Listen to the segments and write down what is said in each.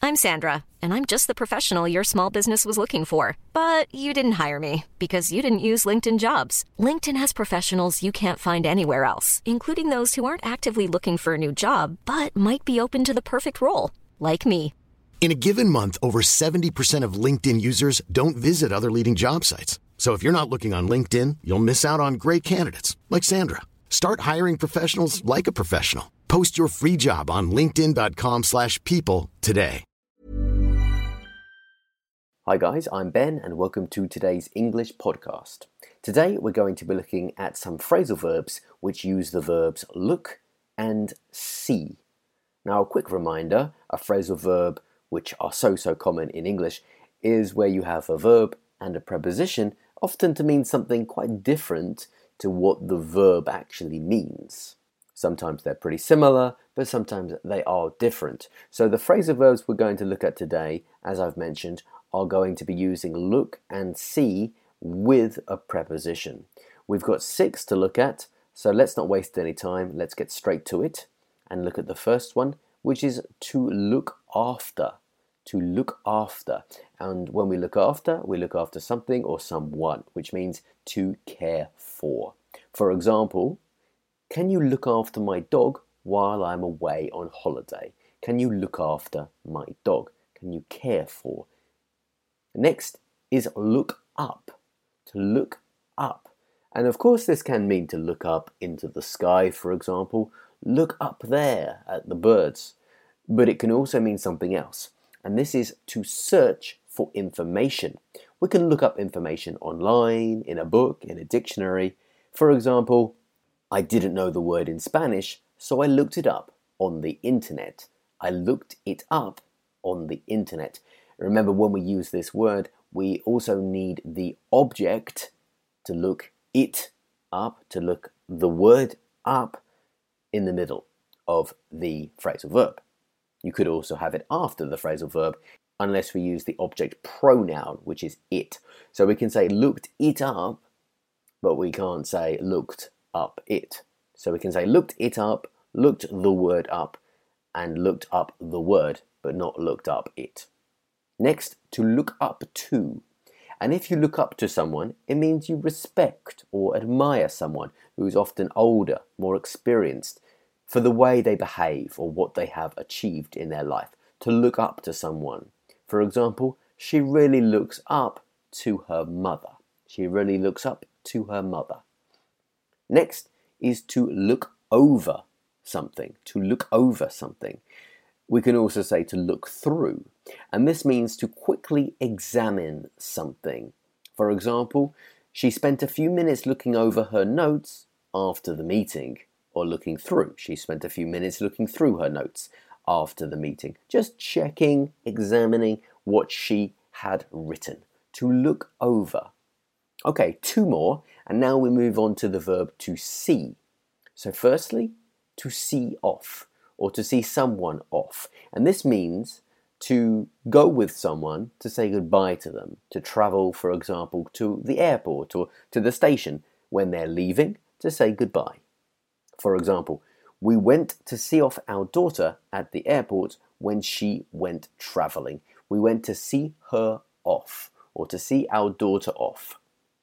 I'm Sandra, and I'm just the professional your small business was looking for. But you didn't hire me because you didn't use LinkedIn Jobs. LinkedIn has professionals you can't find anywhere else, including those who aren't actively looking for a new job, but might be open to the perfect role, like me. In a given month, over 70% of LinkedIn users don't visit other leading job sites. So if you're not looking on LinkedIn, you'll miss out on great candidates like Sandra. Start hiring professionals like a professional. Post your free job on linkedin.com/people today. Hi guys, I'm Ben and welcome to today's English podcast. Today we're going to be looking at some phrasal verbs which use the verbs look and see. Now a quick reminder, a phrasal verb which are so common in English is where you have a verb and a preposition often to mean something quite different to what the verb actually means. Sometimes they're pretty similar, but sometimes they are different. So the phrasal verbs we're going to look at today, as I've mentioned, are going to be using look and see with a preposition. We've got 6 to look at, so let's not waste any time. Let's get straight to it and look at the first one, which is to look after. To look after. And when we look after something or someone, which means to care for. For example, can you look after my dog while I'm away on holiday? Can you look after my dog? Can you care for? Next is look up. To look up. And of course this can mean to look up into the sky, for example. Look up there at the birds. But it can also mean something else. And this is to search for information. We can look up information online, in a book, in a dictionary. For example, I didn't know the word in Spanish, so I looked it up on the internet. I looked it up on the internet. Remember, when we use this word, we also need the object to look it up, to look the word up in the middle of the phrasal verb. You could also have it after the phrasal verb, unless we use the object pronoun, which is it. So we can say looked it up, but we can't say looked up it. So we can say looked it up, looked the word up, and looked up the word, but not looked up it. Next, to look up to. And if you look up to someone, it means you respect or admire someone who is often older, more experienced, for the way they behave or what they have achieved in their life. To look up to someone. For example, she really looks up to her mother. She really looks up to her mother. Next is to look over something. To look over something. We can also say to look through. And this means to quickly examine something. For example, she spent a few minutes looking over her notes after the meeting. Or looking through. She spent a few minutes looking through her notes after the meeting. Just checking, examining what she had written. To look over. Okay, 2 more. And now we move on to the verb to see. So firstly, to see off. Or to see someone off. And this means to go with someone to say goodbye to them. To travel, for example, to the airport or to the station when they're leaving to say goodbye. For example, we went to see off our daughter at the airport when she went traveling. We went to see her off, or to see our daughter off.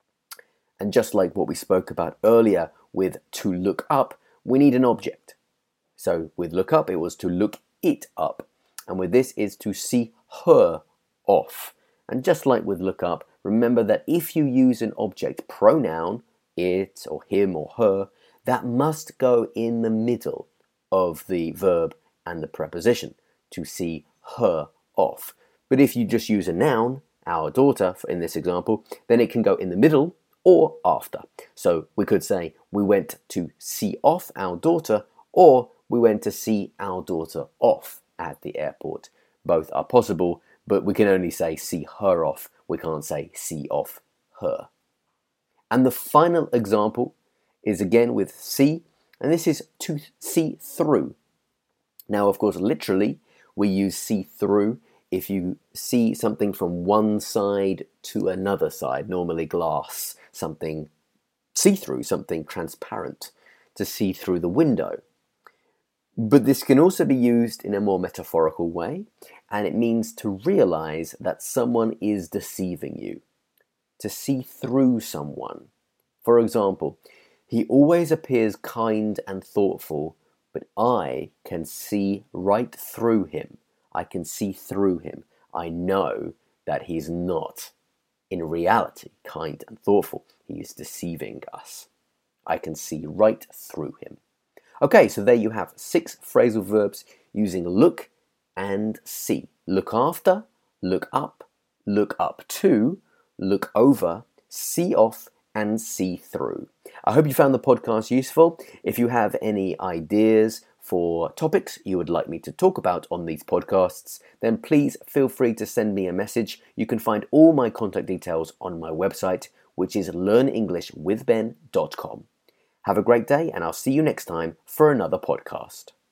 And just like what we spoke about earlier with to look up, we need an object. So with look up, it was to look it up. And with this is to see her off. And just like with look up, remember that if you use an object pronoun, it or him or her, that must go in the middle of the verb and the preposition, to see her off. But if you just use a noun, our daughter, in this example, then it can go in the middle or after. So we could say, we went to see off our daughter, or we went to see our daughter off at the airport. Both are possible, but we can only say see her off. We can't say see off her. And the final example is again with see, and this is to see through. Now, of course, literally, we use see through if you see something from one side to another side, normally glass, something see-through, something transparent, to see through the window. But this can also be used in a more metaphorical way, and it means to realize that someone is deceiving you, to see through someone. For example, he always appears kind and thoughtful, but I can see right through him. I can see through him. I know that he's not, in reality, kind and thoughtful. He is deceiving us. I can see right through him. Okay, so there you have 6 phrasal verbs using look and see. Look after, look up to, look over, see off, and see through. I hope you found the podcast useful. If you have any ideas for topics you would like me to talk about on these podcasts, then please feel free to send me a message. You can find all my contact details on my website, which is learnenglishwithben.com. Have a great day, and I'll see you next time for another podcast.